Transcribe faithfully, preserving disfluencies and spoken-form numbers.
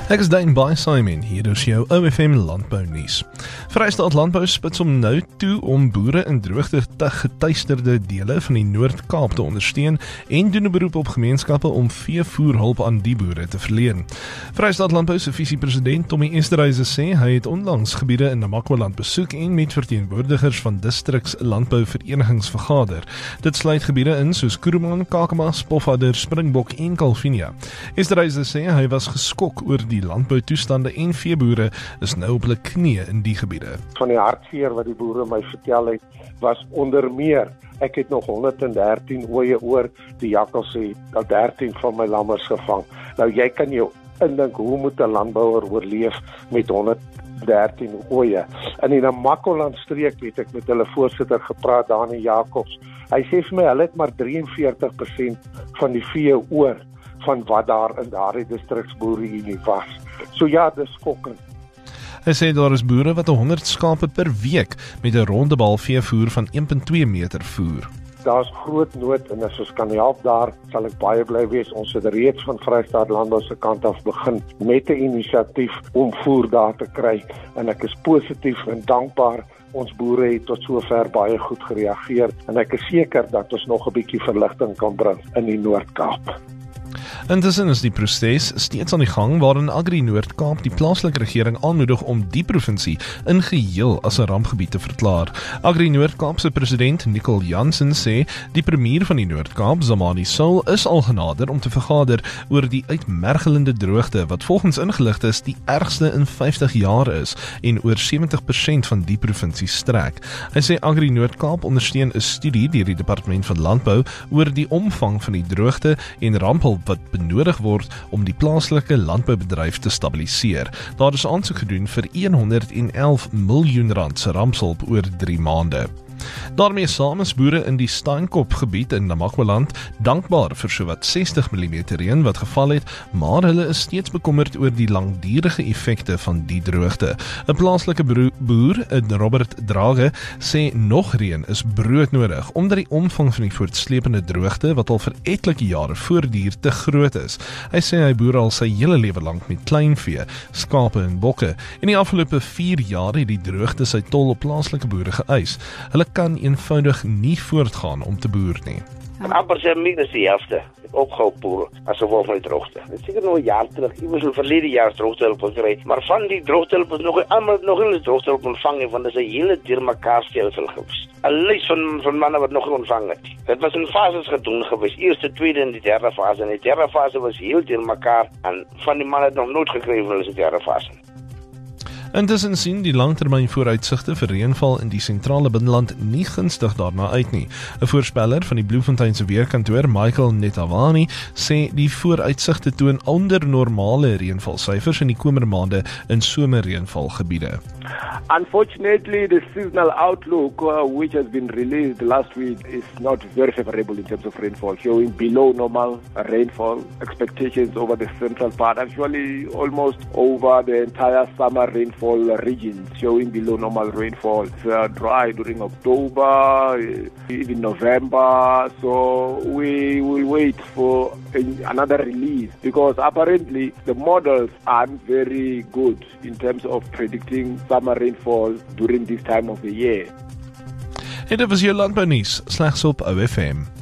Ek is Dane Bysheim en hier is jou O F M Landbounuus. Vrystaat Landbou spits om nou toe om boere in droogte geteisterde dele van die Noord-Kaap te ondersteun en doen 'n beroep op gemeenskappe om veevoerhulp aan die boere te verleen. Vrystaat Landbou se visiepresident Tommy Esterhuizen sê hy het onlangs gebiede in Namakwa-land besoek en met verteenwoordigers van distriks landbouverenigings vergader. Dit sluit gebiede in soos Kuruman, Kakamas, Pofadder, Springbok en Kalvinia. Esterhuizen sê hy was geskok oor die landboutoestande en veeboere is nou op hulle knieë in die gebiede. Van die hartseer wat die boere my vertel het, was onder meer, ek het nog honderd en dertien ooe oor, die jakkals het al dertien van my lammers gevang. Nou jy kan jou indink, hoe moet 'n landbouer oorleef met honderd en dertien ooe? In die Namakwa-land streek het ek met hulle voorsitter gepraat, Dani Jacobs. Hy sê vir my, hulle het maar drieënveertig persent van die vee oor van wat daar in daardie distriksboereunie was. So ja, dis skokkend. Hy sê daar is boere wat honderd skape per week met 'n rondebal veevoer van een komma twee meter voer. Daar's groot nood en as ons kan help daar, sal ek baie bly wees. Ons het reeds van Vrystaat Landbou se kant af begin met 'n inisiatief om voer daar te kry en ek is positief en dankbaar. Ons boere het tot sover baie goed gereageer en ek is seker dat ons nog 'n bietjie verligting kan bring in die Noord-Kaap. Intussen is die proses steeds aan die gang waarin Agri Noord-Kaap die plaaslike regering aanmoedig om die provinsie in geheel as 'n rampgebied te verklaar. Agri Noord-Kaap se president Nicole Jansen sê die premier van die Noord-Kaap, Zamani Soul, is al genader om te vergader oor die uitmergelende droogte wat volgens ingeligtes die ergste in vyftig jaar is en oor sewentig persent van die provinsie strek. Hy sê Agri Noord-Kaap ondersteun 'n studie deur die Departement van Landbou oor die omvang van die droogte en rampehulp wat benodig word om die plaaslike landboubedryf te stabiliseer. Daar is aansoek gedoen vir honderd en elf miljoen rand se rampshulp oor drie maande. Daarmee saam is boere in die Steenkop gebied in Namakwa-land dankbaar vir sowat sestig millimeter reën wat geval het, maar hulle is steeds bekommerd oor die langdurige effekte van die droogte. 'n Plaaslike boer, Robert Drage, sê nog reën is broodnodig omdat die omvang van die voortsleepende droogte wat al vir etlike jare voortduur te groot is. Hy sê hy boer al sy hele lewe lank met kleinvee, skape en bokke. In die afgelope vier jaar het die droogte sy tol op plaaslike boere geëis. Hulle kan eenvoudig nie voortgaan om te boer nie. Amper sê my dis die helfte opgehou boer as gevolg van die droogte. Dit is seker nog 'n jaar terug, iewers in verlede jaar droogtehulp gekry, maar van die droogtehulp is nog almal nog in die droogtehulp ontvang, want dit is 'n hele deurmekaar stelsel gewees. 'n Lys van van manne wat nog ontvang het. Dit was in fases gedoen gewees, eerste, tweede en die derde fase. En die derde fase was heel deurmekaar en van die manne het nog nooit gekry van hulle se derde fase. Intussen sien die langtermyn vooruitsigte vir reënval in die sentrale binneland nie gunstig daarna uit nie. 'n Voorspeller van die Bloemfontein se weerkantoor, Michael Netawani, sê die vooruitsigte toon onder normale reënvalsyfers in die komende maande in somerreënvalgebiede. Unfortunately, the seasonal outlook, uh, which has been released last week, is not very favorable in terms of rainfall, showing below normal rainfall expectations over the central part, actually almost over the entire summer rainfall regions, showing below normal rainfall. It's uh, dry during October, even November, so we will wait for another release because apparently the models aren't very good in terms of predicting summer rainfall during this time of the year. En dit was jou landbounuus, slegs op O F M.